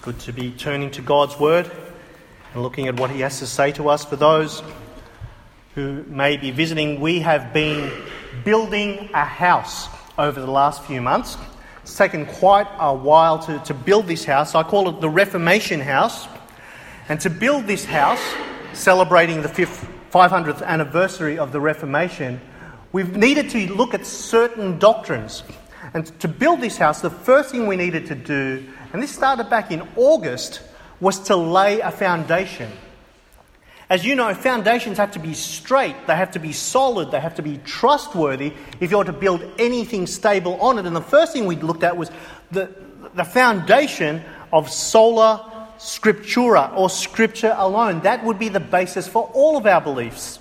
Good to be turning to God's Word and looking at what He has to say to us. For those who may be visiting, we have been building a house over the last few months. It's taken quite a while to build this house. I call it the Reformation House. And to build this house, celebrating the 500th anniversary of the Reformation, we've needed to look at certain doctrines. And to build this house, the first thing we needed to do, and this started back in August, was to lay a foundation. As you know, foundations have to be straight, they have to be solid, they have to be trustworthy if you're to build anything stable on it. And the first thing we looked at was the foundation of sola scriptura, or Scripture alone. That would be the basis for all of our beliefs.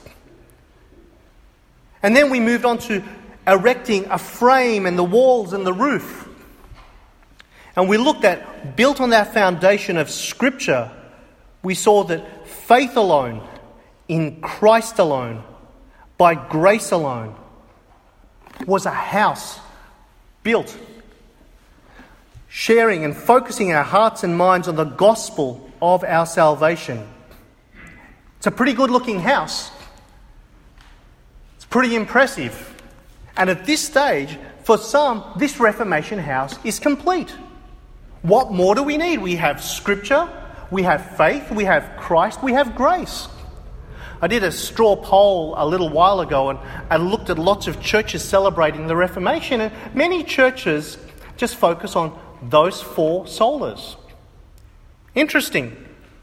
And then we moved on to erecting a frame and the walls and the roof. And we looked at, built on that foundation of Scripture, we saw that faith alone, in Christ alone, by grace alone, was a house built, sharing and focusing our hearts and minds on the gospel of our salvation. It's a pretty good looking house. It's pretty impressive. And at this stage, for some, this Reformation house is complete. What more do we need? We have Scripture, we have faith, we have Christ, we have grace. I did a straw poll a little while ago and looked at lots of churches celebrating the Reformation, and many churches just focus on those four solas. Interesting.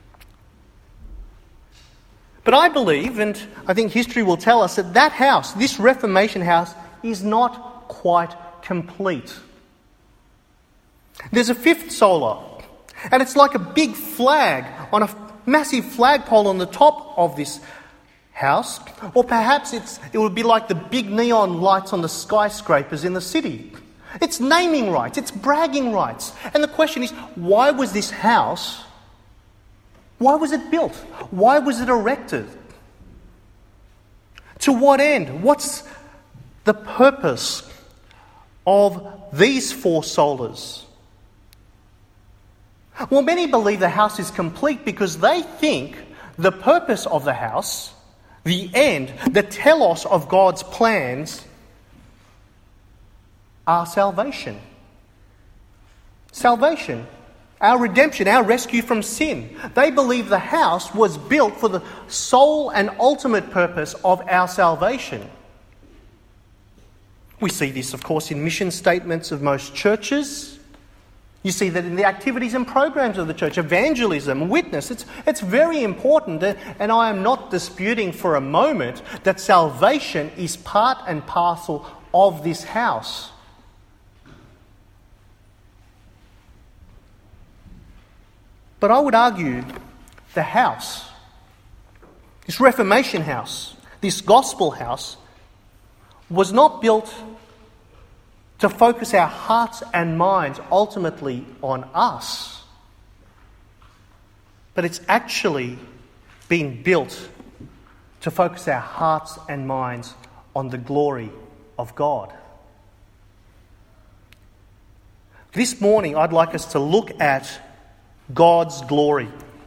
But I believe, and I think history will tell us, that house, this Reformation house, is not quite complete. There's a fifth sola, and it's like a big flag on a massive flagpole on the top of this house, or perhaps it would be like the big neon lights on the skyscrapers in the city. It's naming rights, it's bragging rights. And the question is, why was this house, why was it built? Why was it erected? To what end? What's the purpose of these four solas? Well, many believe the house is complete because they think the purpose of the house, the end, the telos of God's plans, are salvation. Salvation, our redemption, our rescue from sin. They believe the house was built for the sole and ultimate purpose of our salvation. We see this, of course, in mission statements of most churches. You see that in the activities and programs of the church, evangelism, witness. It's very important, and I am not disputing for a moment that salvation is part and parcel of this house. But I would argue the house, this Reformation house, this gospel house, was not built to focus our hearts and minds ultimately on us. But it's actually been built to focus our hearts and minds on the glory of God. This morning, I'd like us to look at God's glory.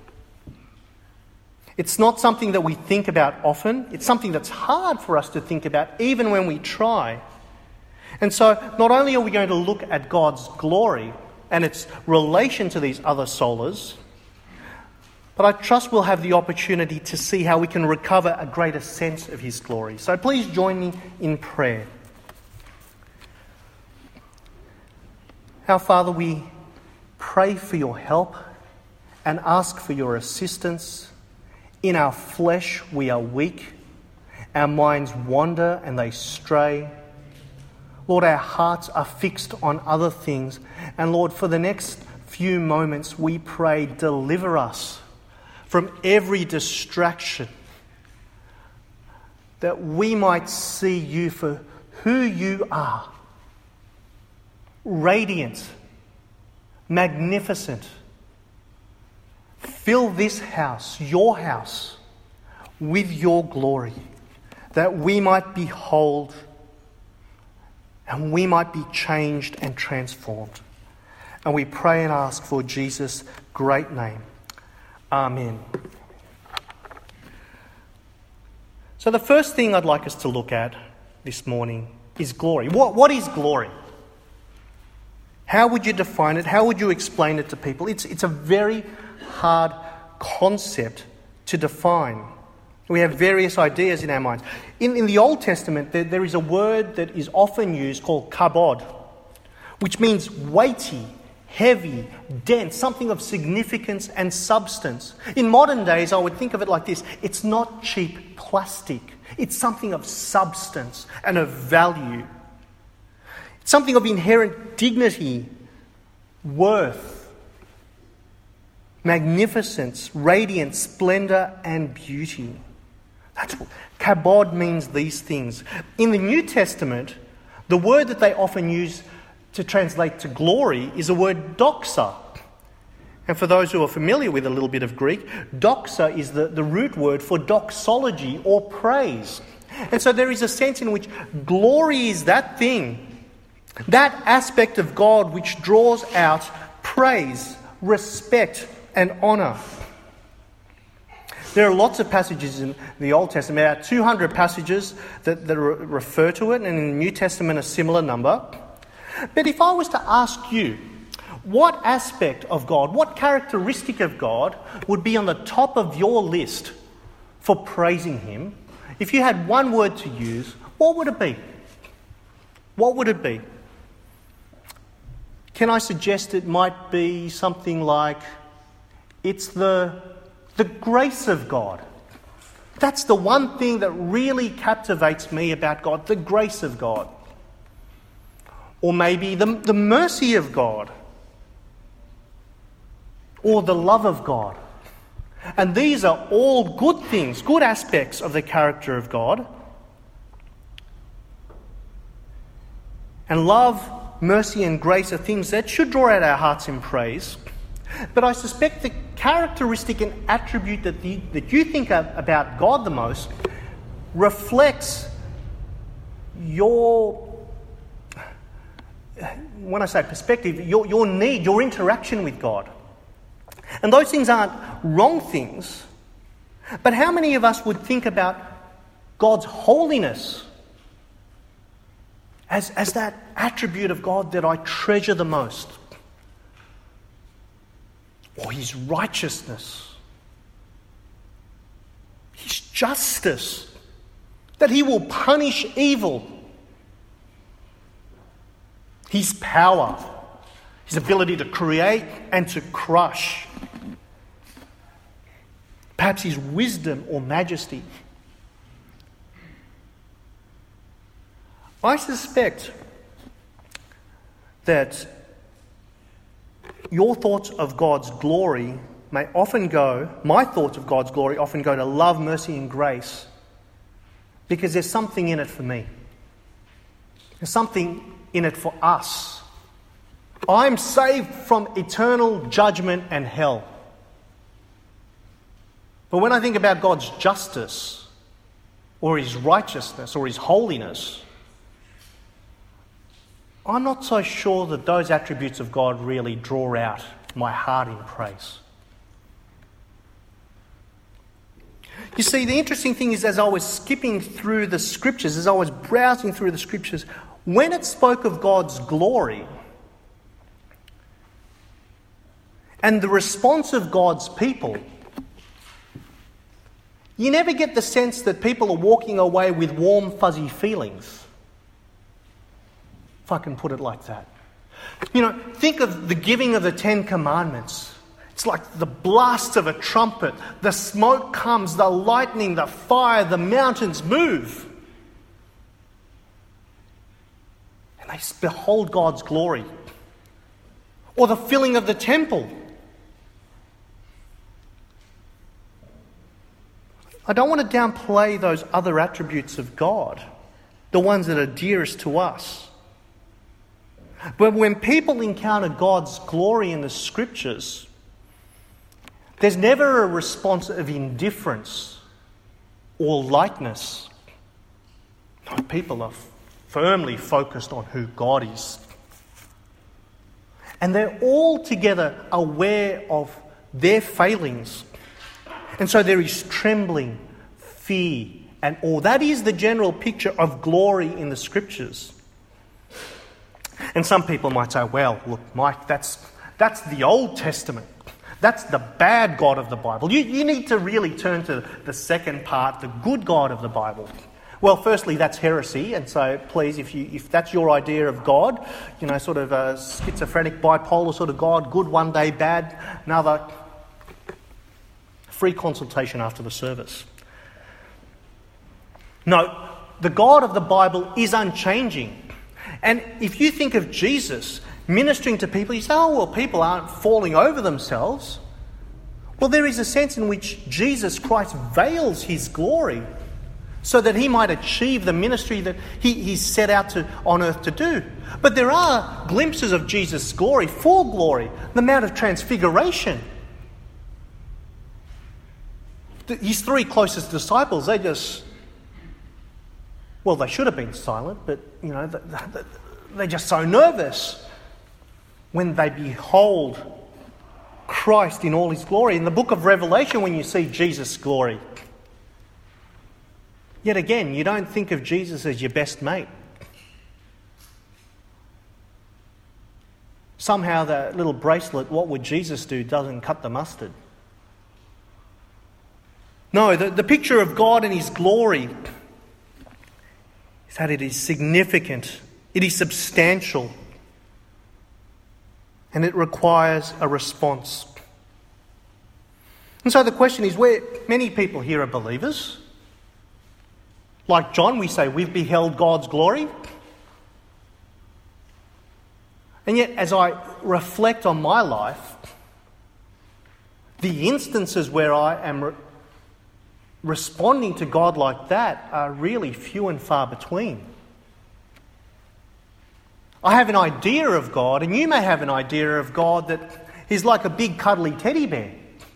It's not something that we think about often. It's something that's hard for us to think about, even when we try. And so, not only are we going to look at God's glory and its relation to these other solas, but I trust we'll have the opportunity to see how we can recover a greater sense of His glory. So please join me in prayer. Our Father, we pray for your help and ask for your assistance. In our flesh we are weak, our minds wander and they stray. Lord, our hearts are fixed on other things. And Lord, for the next few moments, we pray, deliver us from every distraction, that we might see you for who you are. Radiant, magnificent. Fill this house, your house, with your glory, that we might behold and we might be changed and transformed. And we pray and ask for Jesus' great name. Amen. So the first thing I'd like us to look at this morning is glory. What is glory? How would you define it? How would you explain it to people? It's a very hard concept to define. We have various ideas in our minds. In the Old Testament, there is a word that is often used called kabod, which means weighty, heavy, dense, something of significance and substance. In modern days, I would think of it like this. It's not cheap plastic. It's something of substance and of value. It's something of inherent dignity, worth, magnificence, radiance, splendour and beauty. That's what kabod means, these things. In the New Testament, the word that they often use to translate to glory is the word doxa. And for those who are familiar with a little bit of Greek, doxa is the root word for doxology or praise. And so there is a sense in which glory is that thing, that aspect of God which draws out praise, respect and honour. There are lots of passages in the Old Testament, about 200 passages that refer to it, and in the New Testament a similar number. But if I was to ask you, what aspect of God, what characteristic of God would be on the top of your list for praising Him? If you had one word to use, what would it be? What would it be? Can I suggest it might be something like, it's the grace of God. That's the one thing that really captivates me about God, the grace of God. Or maybe the mercy of God. Or the love of God. And these are all good things, good aspects of the character of God. And love, mercy and grace are things that should draw out our hearts in praise. But I suspect the characteristic and attribute that you think about God the most reflects your, when I say perspective, your need, your interaction with God. And those things aren't wrong things, but how many of us would think about God's holiness as that attribute of God that I treasure the most? Or His righteousness, His justice, that He will punish evil, His power, His ability to create and to crush, perhaps His wisdom or majesty. I suspect that your thoughts of God's glory my thoughts of God's glory often go to love, mercy and grace, because there's something in it for me. There's something in it for us. I'm saved from eternal judgment and hell. But when I think about God's justice, or His righteousness, or His holiness, I'm not so sure that those attributes of God really draw out my heart in praise. You see, the interesting thing is, as I was skipping through the Scriptures, as I was browsing through the Scriptures, when it spoke of God's glory and the response of God's people, you never get the sense that people are walking away with warm, fuzzy feelings. If I can put it like that. You know, think of the giving of the Ten Commandments. It's like the blast of a trumpet. The smoke comes, the lightning, the fire, the mountains move. And they behold God's glory. Or the filling of the temple. I don't want to downplay those other attributes of God, the ones that are dearest to us. But when people encounter God's glory in the Scriptures, there's never a response of indifference or lightness. No, people are firmly focused on who God is. And they're all together aware of their failings. And so there is trembling, fear, and awe. That is the general picture of glory in the Scriptures. And some people might say, well, look, Mike, that's the Old Testament. That's the bad God of the Bible. You need to really turn to the second part, the good God of the Bible. Well, firstly, that's heresy, and so please, if that's your idea of God, sort of a schizophrenic, bipolar sort of God, good one day, bad another, free consultation after the service. No, the God of the Bible is unchanging. And if you think of Jesus ministering to people, you say, oh, well, people aren't falling over themselves. Well, there is a sense in which Jesus Christ veils his glory so that he might achieve the ministry that he's set out on earth to do. But there are glimpses of Jesus' glory, full glory, the Mount of Transfiguration. His three closest disciples, they should have been silent, but, they're just so nervous when they behold Christ in all his glory. In the book of Revelation, when you see Jesus' glory, yet again, you don't think of Jesus as your best mate. Somehow the little bracelet, what would Jesus do, doesn't cut the mustard. No, the picture of God and his glory is that it is significant, it is substantial, and it requires a response. And so the question is, where many people here are believers. Like John, we say, we've beheld God's glory. And yet, as I reflect on my life, the instances where I am responding to God like that are really few and far between. I have an idea of God, and you may have an idea of God that he's like a big cuddly teddy bear.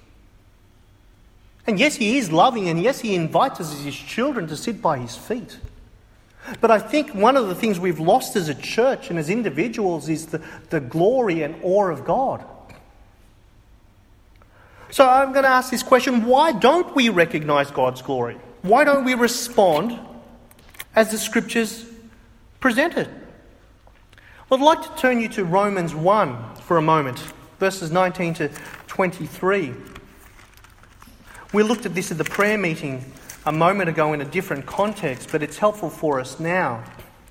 And yes, he is loving, and yes, he invites us as his children to sit by his feet. But I think one of the things we've lost as a church and as individuals is the glory and awe of God. So I'm going to ask this question: why don't we recognise God's glory? Why don't we respond as the Scriptures present it? Well, I'd like to turn you to Romans 1 for a moment, verses 19 to 23. We looked at this at the prayer meeting a moment ago in a different context, but it's helpful for us now.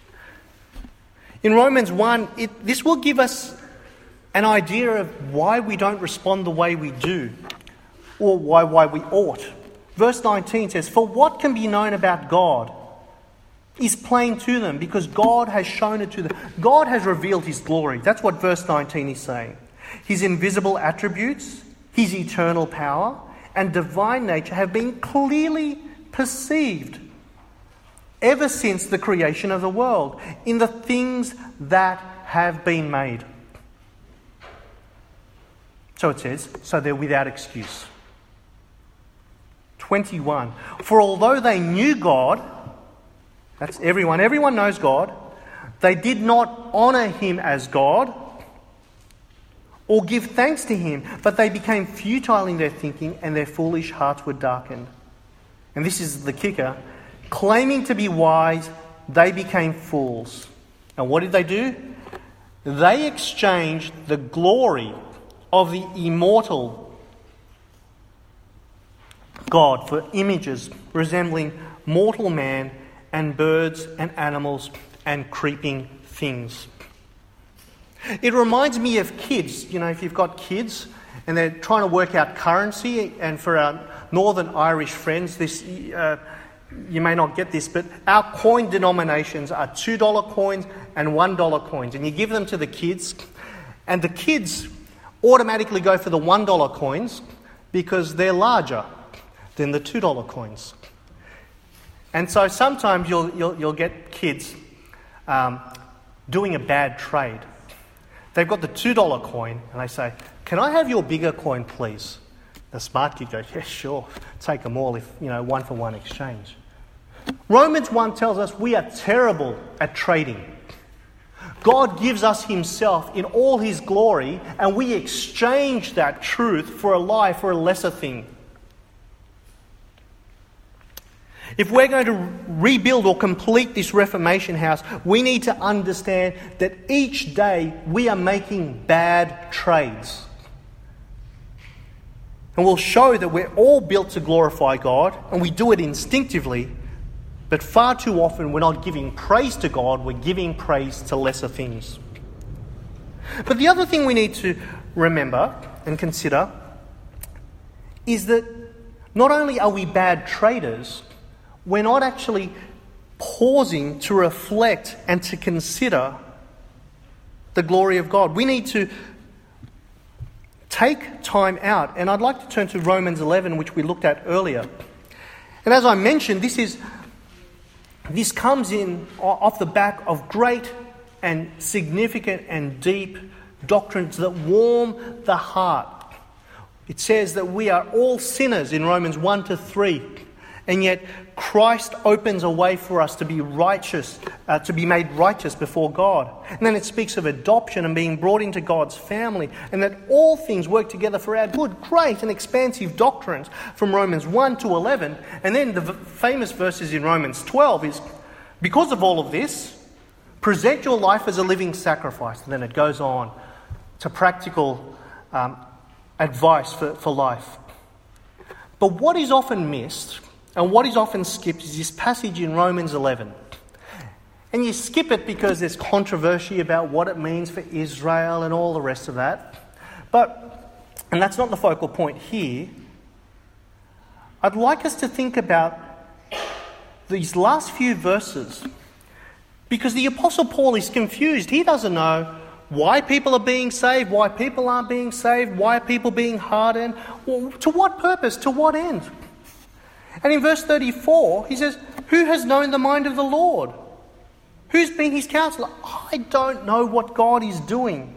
In Romans 1, this will give us an idea of why we don't respond the way we do, or why we ought. Verse 19 says, "For what can be known about God is plain to them, because God has shown it to them." God has revealed his glory. That's what verse 19 is saying. His invisible attributes, his eternal power, and divine nature have been clearly perceived ever since the creation of the world in the things that have been made. So it says, so they're without excuse. 21. For although they knew God, that's everyone knows God, they did not honour him as God or give thanks to him, but they became futile in their thinking, and their foolish hearts were darkened. And this is the kicker. Claiming to be wise, they became fools. And what did they do? They exchanged the glory of the immortal God for images resembling mortal man and birds and animals and creeping things. It reminds me of kids. If you've got kids and they're trying to work out currency, and for our Northern Irish friends, this you may not get this, but our coin denominations are $2 coins and $1 coins. And you give them to the kids, and the kids automatically go for the $1 coins because they're larger than the $2 coins. And so sometimes you'll get kids doing a bad trade. They've got the $2 coin and they say, "Can I have your bigger coin, please?" The smart kid goes, "Yeah, sure. Take them all if, 1-for-1 exchange." Romans 1 tells us we are terrible at trading. God gives us himself in all his glory, and we exchange that truth for a lie, for a lesser thing. If we're going to rebuild or complete this Reformation house, we need to understand that each day we are making bad trades. And we'll show that we're all built to glorify God, and we do it instinctively, but far too often we're not giving praise to God, we're giving praise to lesser things. But the other thing we need to remember and consider is that not only are we bad traders, we're not actually pausing to reflect and to consider the glory of God. We need to take time out, and I'd like to turn to Romans 11, which we looked at earlier. And as I mentioned, this comes in off the back of great and significant and deep doctrines that warm the heart. It says that we are all sinners in Romans 1-3. And yet Christ opens a way for us to be righteous, to be made righteous before God. And then it speaks of adoption and being brought into God's family, and that all things work together for our good. Great and expansive doctrines from Romans 1-11. And then the famous verses in Romans 12 is, because of all of this, present your life as a living sacrifice. And then it goes on to practical advice for life. But what is often missed and what is often skipped is this passage in Romans 11. And you skip it because there's controversy about what it means for Israel and all the rest of that. And that's not the focal point here. I'd like us to think about these last few verses, because the Apostle Paul is confused. He doesn't know why people are being saved, why people aren't being saved, why are people being hardened, to what purpose, to what end. And in verse 34, he says, who has known the mind of the Lord? Who's been his counselor? I don't know what God is doing.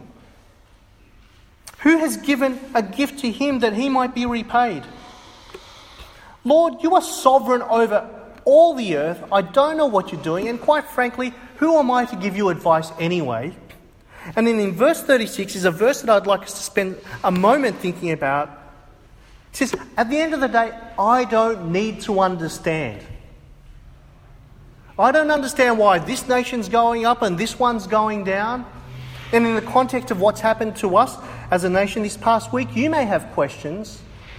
Who has given a gift to him that he might be repaid? Lord, you are sovereign over all the earth. I don't know what you're doing, and quite frankly, who am I to give you advice anyway? And then in verse 36 is a verse that I'd like us to spend a moment thinking about. It says, at the end of the day, I don't need to understand. I don't understand why this nation's going up and this one's going down. And in the context of what's happened to us as a nation this past week, you may have questions.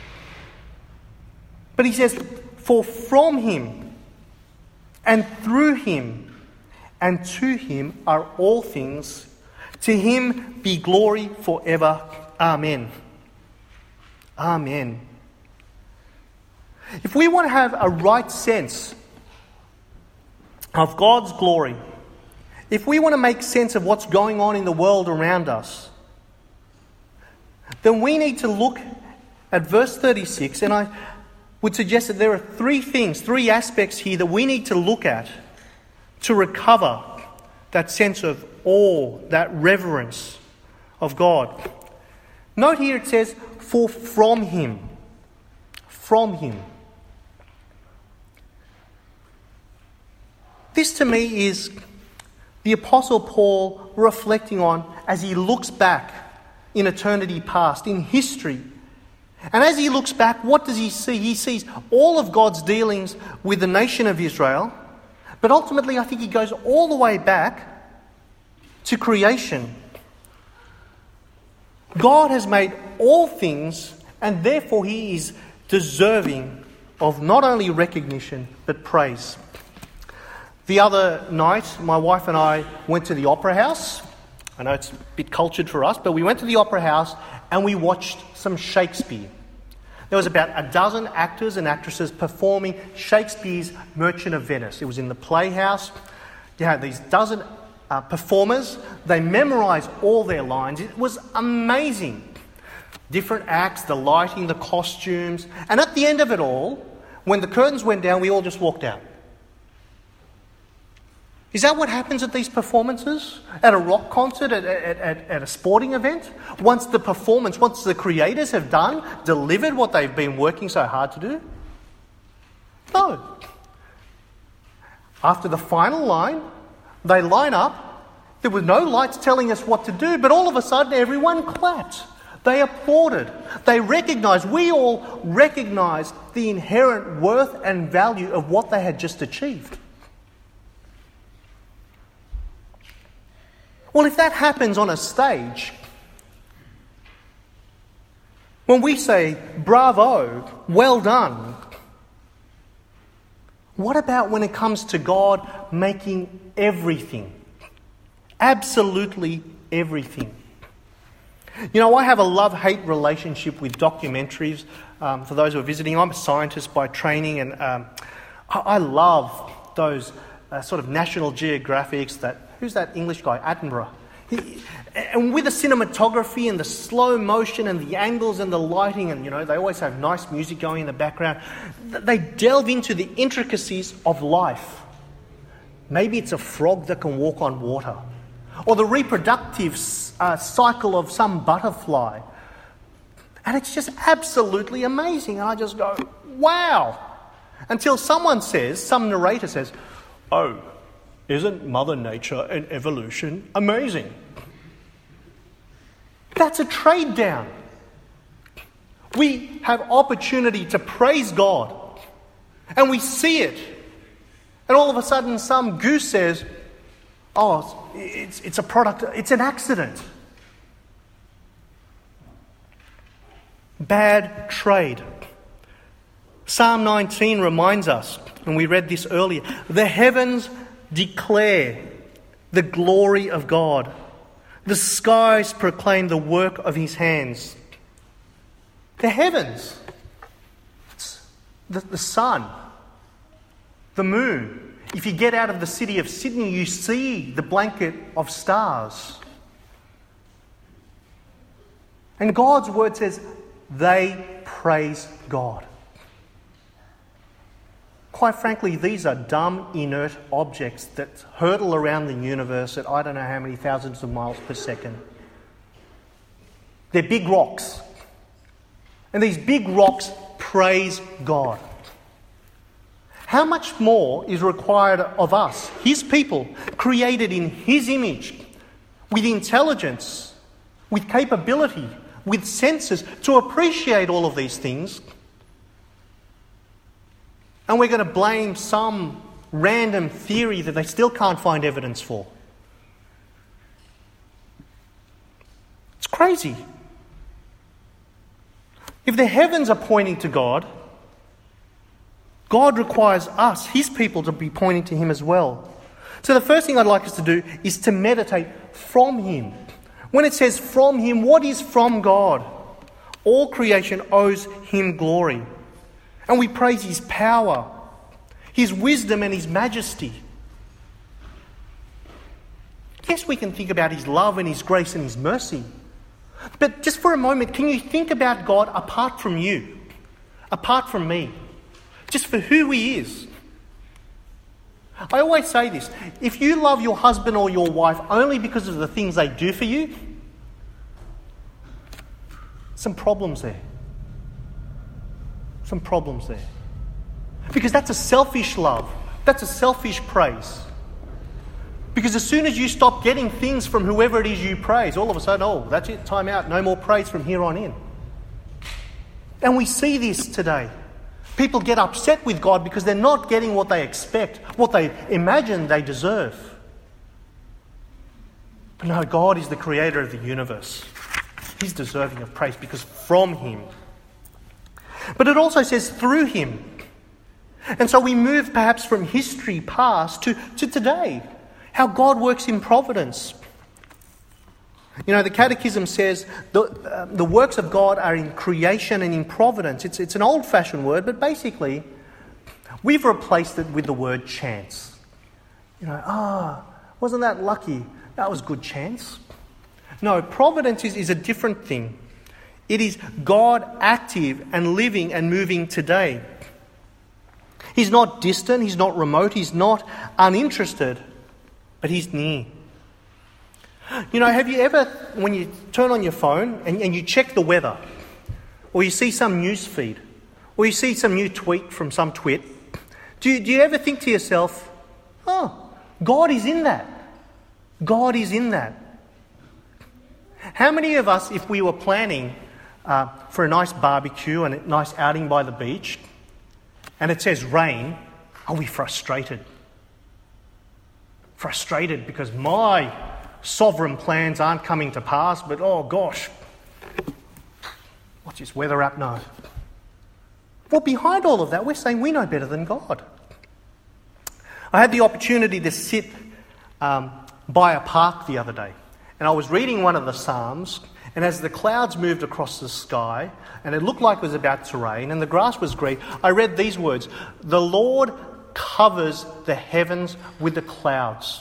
But he says, for from him and through him and to him are all things. To him be glory forever. Amen. Amen. If we want to have a right sense of God's glory, if we want to make sense of what's going on in the world around us, then we need to look at verse 36, and I would suggest that there are three aspects here that we need to look at to recover that sense of awe, that reverence of God. Note here it says, for from him. From him. This to me is the Apostle Paul reflecting on as he looks back in eternity past, in history. And as he looks back, what does he see? He sees all of God's dealings with the nation of Israel. But ultimately, I think he goes all the way back to creation. God has made all things, and therefore he is deserving of not only recognition, but praise. The other night, my wife and I went to the Opera House. I know it's a bit cultured for us, but we went to the Opera House and we watched some Shakespeare. There was about a dozen actors and actresses performing Shakespeare's Merchant of Venice. It was in the Playhouse. You had these dozen performers. They memorised all their lines. It was amazing. Different acts, the lighting, the costumes. And at the end of it all, when the curtains went down, we all just walked out. Is that what happens at these performances? At a rock concert, at a sporting event? Once the creators have delivered what they've been working so hard to do? No. After the final line, they line up There were no lights telling us what to do, but all of a sudden everyone clapped. They applauded. They recognised, we all recognised the inherent worth and value of what they had just achieved. Well, if that happens on a stage, when we say, bravo, well done, what about when it comes to God making everything? Absolutely everything. You know, I have a love-hate relationship with documentaries. For those who are visiting, I'm a scientist by training, and I love those sort of National Geographics. Who's that English guy? Attenborough. And with the cinematography and the slow motion and the angles and the lighting, and, you know, they always have nice music going in the background. They delve into the intricacies of life. Maybe it's a frog that can walk on water, or the reproductive cycle of some butterfly. And it's just absolutely amazing. And I just go, wow. Until some narrator says, oh, isn't Mother Nature and evolution amazing? That's a trade down. We have opportunity to praise God, and we see it. And all of a sudden some goose says, oh, it's a product, it's an accident. Bad trade. Psalm 19 reminds us, and we read this earlier, the heavens declare the glory of God. The skies proclaim the work of his hands. The heavens, the sun, the moon. If you get out of the city of Sydney, you see the blanket of stars. And God's word says they praise God. Quite frankly, these are dumb, inert objects that hurtle around the universe at I don't know how many thousands of miles per second. They're big rocks. And these big rocks praise God. How much more is required of us, his people, created in his image, with intelligence, with capability, with senses, to appreciate all of these things? And we're going to blame some random theory that they still can't find evidence for. It's crazy. If the heavens are pointing to God, God requires us, his people, to be pointing to him as well. So the first thing I'd like us to do is to meditate from him. When it says from him, what is from God? All creation owes him glory. And we praise his power, his wisdom and his majesty. Yes, we can think about his love and his grace and his mercy. But just for a moment, can you think about God apart from you, apart from me, just for who he is? I always say this, if you love your husband or your wife only because of the things they do for you, some problems there. Some problems there. Because that's a selfish love. That's a selfish praise. Because as soon as you stop getting things from whoever it is you praise, all of a sudden, oh, that's it, time out, no more praise from here on in. And we see this today. People get upset with God because they're not getting what they expect, what they imagine they deserve. But no, God is the creator of the universe. He's deserving of praise because from him. But it also says through him. And so we move perhaps from history past to today. How God works in providence. You know, the Catechism says the works of God are in creation and in providence. It's an old-fashioned word, but basically we've replaced it with the word chance. You know, wasn't that lucky? That was good chance. No, providence is a different thing. It is God active and living and moving today. He's not distant, he's not remote, he's not uninterested, but he's near. You know, have you ever, when you turn on your phone and you check the weather, or you see some news feed, or you see some new tweet from some twit, do you ever think to yourself, oh, God is in that. God is in that. How many of us, if we were planning for a nice barbecue and a nice outing by the beach, and it says rain, are we frustrated? Frustrated because my sovereign plans aren't coming to pass, but oh gosh, what's this weather app know? Well, behind all of that, we're saying we know better than God. I had the opportunity to sit by a park the other day, and I was reading one of the Psalms, and as the clouds moved across the sky, and it looked like it was about to rain, and the grass was green, I read these words: "The Lord covers the heavens with the clouds."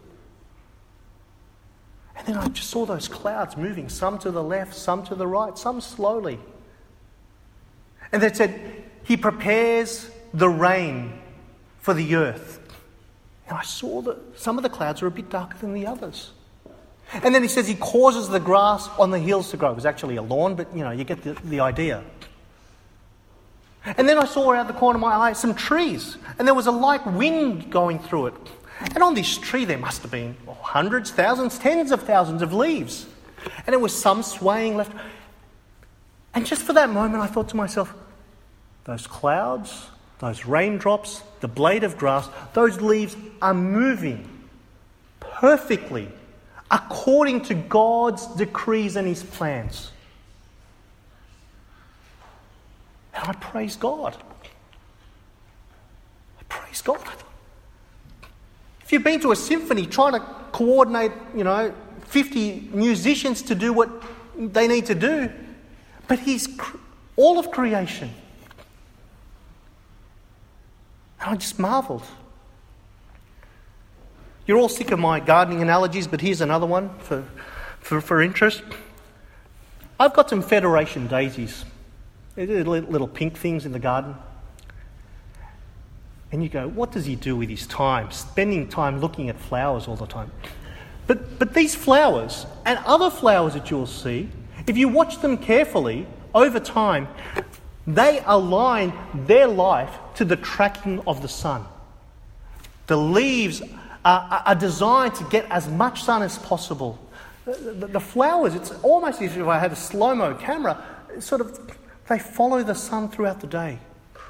And then I just saw those clouds moving, some to the left, some to the right, some slowly. And they said, He prepares the rain for the earth. And I saw that some of the clouds were a bit darker than the others. And then He says He causes the grass on the hills to grow. It was actually a lawn, but you get the idea. And then I saw out the corner of my eye some trees, and there was a light wind going through it. And on this tree there must have been hundreds, thousands, tens of thousands of leaves. And there was some swaying left. And just for that moment I thought to myself, those clouds, those raindrops, the blade of grass, those leaves are moving perfectly according to God's decrees and His plans. And I praise God. I praise God. If you've been to a symphony trying to coordinate, 50 musicians to do what they need to do, but He's all of creation. And I just marvelled. You're all sick of my gardening analogies, but here's another one for interest. I've got some Federation daisies. They're little pink things in the garden. And you go, what does he do with his time? Spending time looking at flowers all the time. But these flowers and other flowers that you'll see, if you watch them carefully over time, they align their life to the tracking of the sun. The leaves are designed to get as much sun as possible. The flowers, it's almost as if I had a slow-mo camera, they follow the sun throughout the day.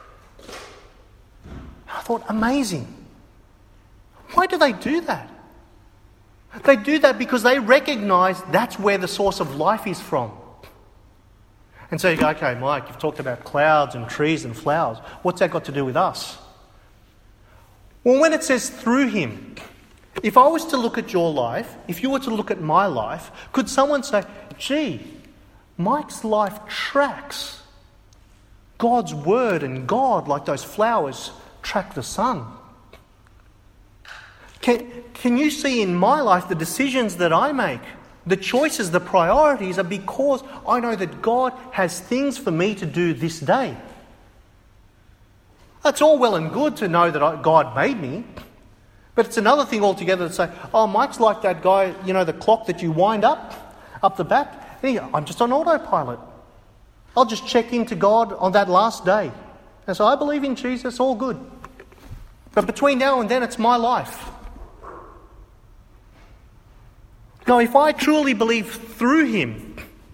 I thought, amazing. Why do they do that? They do that because they recognise that's where the source of life is from. And so you go, okay, Mike, you've talked about clouds and trees and flowers. What's that got to do with us? Well, when it says through Him, if I was to look at your life, if you were to look at my life, could someone say, gee, Mike's life tracks God's word, and God, like those flowers, track the sun? Can you see in my life the decisions that I make, the choices, the priorities are because I know that God has things for me to do this day. It's all well and good to know that God made me, but it's another thing altogether to say, oh, Mike's like that guy, the clock that you wind up the back. I'm just on autopilot. I'll just check into God on that last day. And so I believe in Jesus, all good. But between now and then, it's my life. Now, if I truly believe through Him,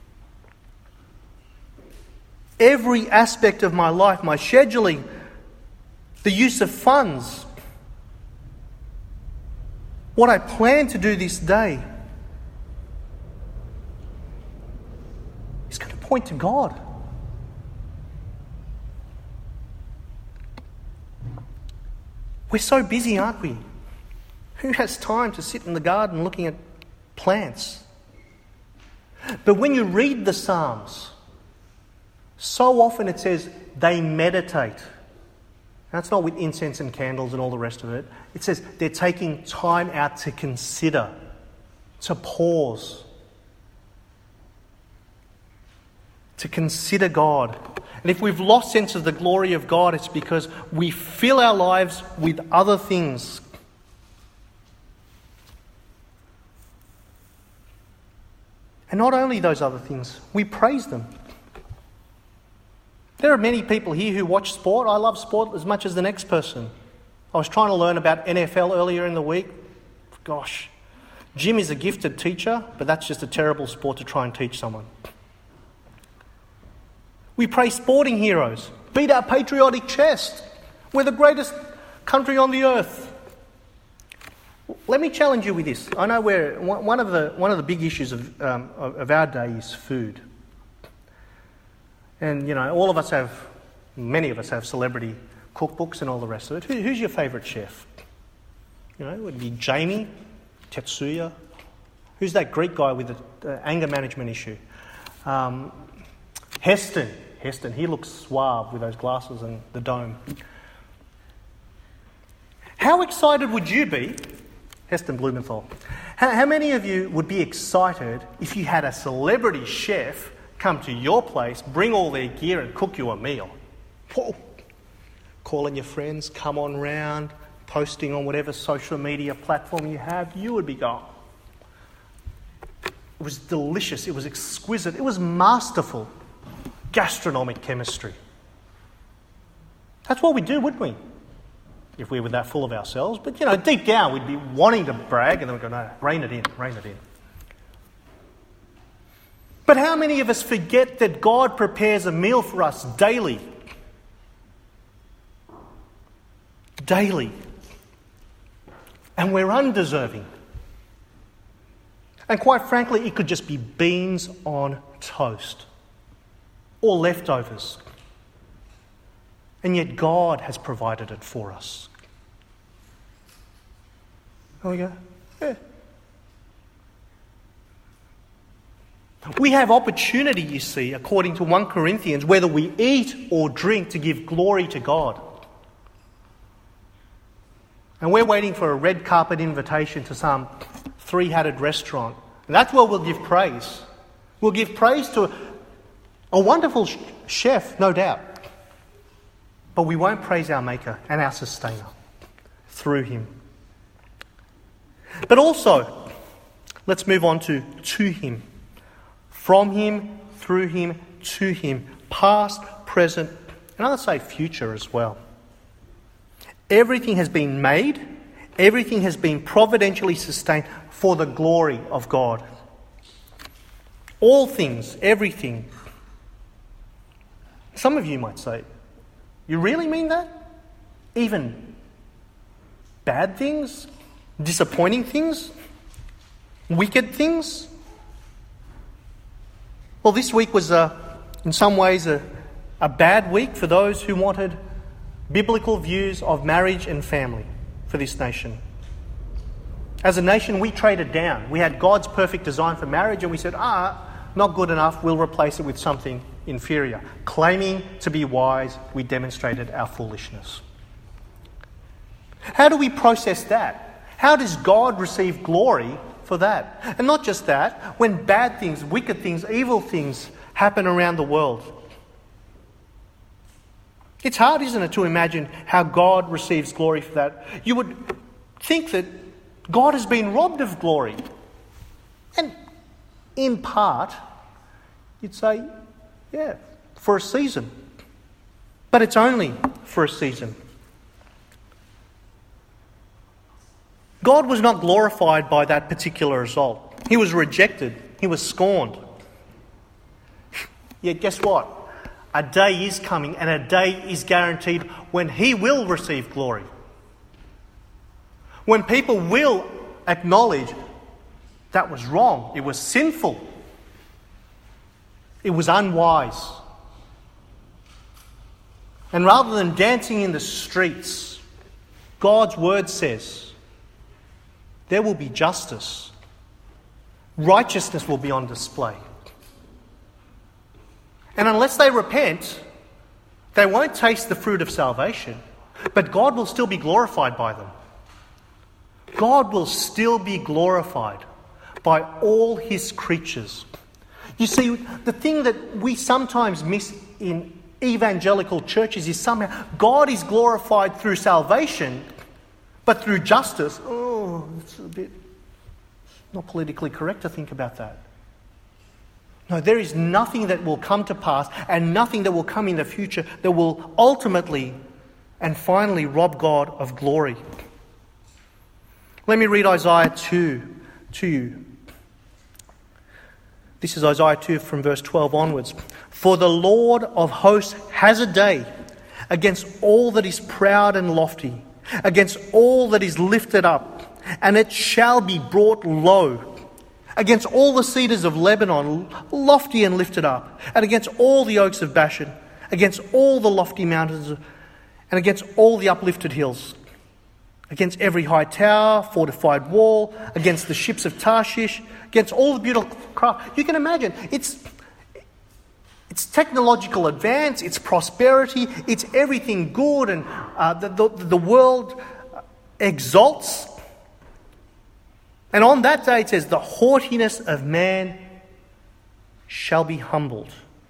every aspect of my life, my scheduling, the use of funds, what I plan to do this day, is going to point to God. We're so busy, aren't we? Who has time to sit in the garden looking at plants? But when you read the Psalms, so often it says they meditate. That's not with incense and candles and all the rest of it. It says they're taking time out to consider, to pause, to consider God. And if we've lost sense of the glory of God, it's because we fill our lives with other things. And not only those other things, we praise them. There are many people here who watch sport. I love sport as much as the next person. I was trying to learn about NFL earlier in the week. Gosh, Jim is a gifted teacher, but that's just a terrible sport to try and teach someone. We praise sporting heroes. Beat our patriotic chest. We're the greatest country on the earth. Let me challenge you with this. I know one of the big issues of our day is food. And, all of us many of us have celebrity cookbooks and all the rest of it. Who's your favourite chef? It would be Jamie, Tetsuya. Who's that Greek guy with the anger management issue? Heston, he looks suave with those glasses and the dome. How excited would you be, Heston Blumenthal, how many of you would be excited if you had a celebrity chef come to your place, bring all their gear and cook you a meal? Whoa. Calling your friends, come on round, posting on whatever social media platform you have, you would be going. It was delicious, it was exquisite, it was masterful. Gastronomic chemistry. That's what we do, wouldn't we? If we were that full of ourselves. But, deep down we'd be wanting to brag and then we'd go, no, rein it in. But how many of us forget that God prepares a meal for us daily? Daily. And we're undeserving. And quite frankly, it could just be beans on toast. Or leftovers. And yet God has provided it for us. And we go, yeah. We have opportunity, you see, according to 1 Corinthians, whether we eat or drink to give glory to God. And we're waiting for a red carpet invitation to some three-hatted restaurant. And that's where we'll give praise. We'll give praise to a wonderful chef, no doubt. But we won't praise our Maker and our Sustainer through Him. But also, let's move on to Him. From Him, through Him, to Him. Past, present, and I'll say future as well. Everything has been made. Everything has been providentially sustained for the glory of God. All things, everything. Some of you might say, you really mean that? Even bad things? Disappointing things? Wicked things? Well, this week was, in some ways, a bad week for those who wanted biblical views of marriage and family for this nation. As a nation, we traded down. We had God's perfect design for marriage and we said, not good enough, we'll replace it with something inferior. Claiming to be wise, we demonstrated our foolishness. How do we process that? How does God receive glory for that? And not just that, when bad things, wicked things, evil things happen around the world. It's hard, isn't it, to imagine how God receives glory for that. You would think that God has been robbed of glory. And in part, you'd say, yeah, for a season. But it's only for a season. God was not glorified by that particular result. He was rejected. He was scorned. Yet guess what? A day is coming and a day is guaranteed when He will receive glory. When people will acknowledge that was wrong, it was sinful, it was unwise. And rather than dancing in the streets, God's word says there will be justice. Righteousness will be on display. And unless they repent, they won't taste the fruit of salvation, but God will still be glorified by them. God will still be glorified by all His creatures. You see, the thing that we sometimes miss in evangelical churches is somehow God is glorified through salvation, but through justice, it's a bit not politically correct to think about that. No, there is nothing that will come to pass and nothing that will come in the future that will ultimately and finally rob God of glory. Let me read Isaiah 2, to you. This is Isaiah 2 from verse 12 onwards. For the Lord of hosts has a day against all that is proud and lofty, against all that is lifted up, and it shall be brought low. Against all the cedars of Lebanon, lofty and lifted up, and against all the oaks of Bashan, against all the lofty mountains, and against all the uplifted hills, against every high tower, fortified wall, against the ships of Tarshish, against all the beautiful craft. You can imagine, it's technological advance, it's prosperity, it's everything good, and the world exalts. And on that day it says, the haughtiness of man shall be humbled,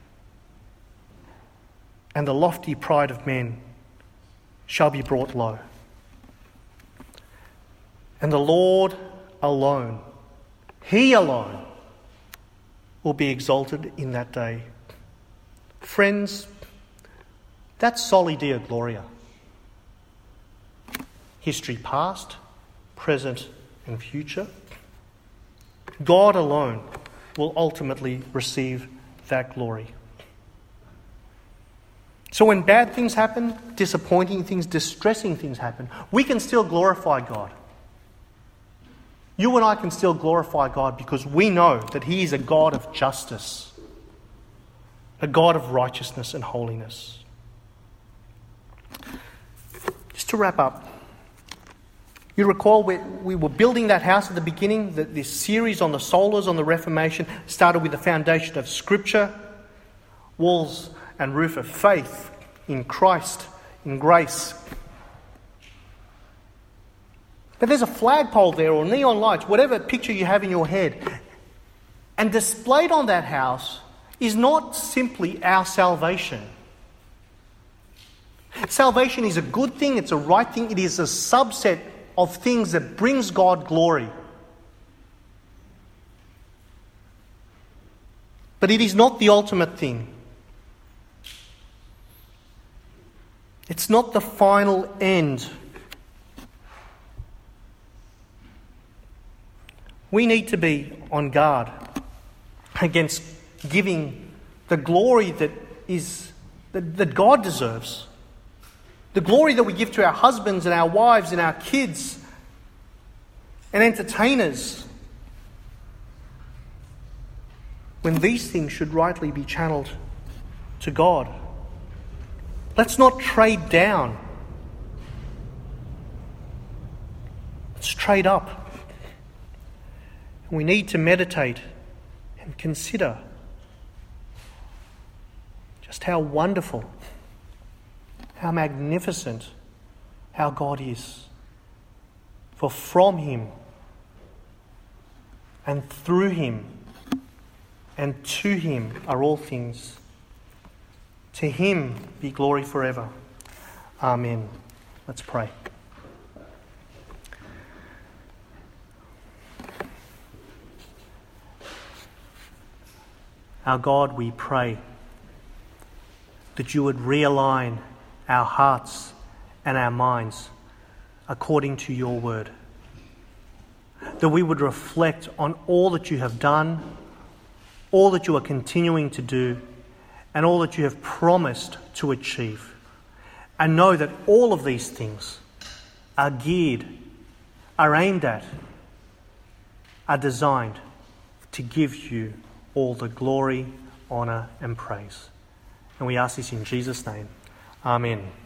and the lofty pride of men shall be brought low. And the Lord alone, He alone, will be exalted in that day. Friends, that's Soli Deo Gloria. History past, present and future. God alone will ultimately receive that glory. So when bad things happen, disappointing things, distressing things happen, we can still glorify God. You and I can still glorify God because we know that He is a God of justice, a God of righteousness and holiness. Just to wrap up, you recall we were building that house at the beginning, this series on the solas, on the Reformation, started with the foundation of Scripture, walls and roof of faith in Christ, in grace. But there's a flagpole there or neon lights, whatever picture you have in your head. And displayed on that house is not simply our salvation. Salvation is a good thing, it's a right thing, it is a subset of things that brings God glory. But it is not the ultimate thing. It's not the final end. We need to be on guard against giving the glory that God deserves. The glory that we give to our husbands and our wives and our kids and entertainers, when these things should rightly be channeled to God. Let's not trade down. Let's trade up. We need to meditate and consider just how wonderful, how magnificent, how God is. For from Him and through Him and to Him are all things. To Him be glory forever. Amen. Let's pray. Our God, we pray that You would realign our hearts and our minds according to Your word. That we would reflect on all that You have done, all that You are continuing to do, and all that You have promised to achieve. And know that all of these things are geared, are aimed at, are designed to give You all the glory, honour and praise. And we ask this in Jesus' name. Amen.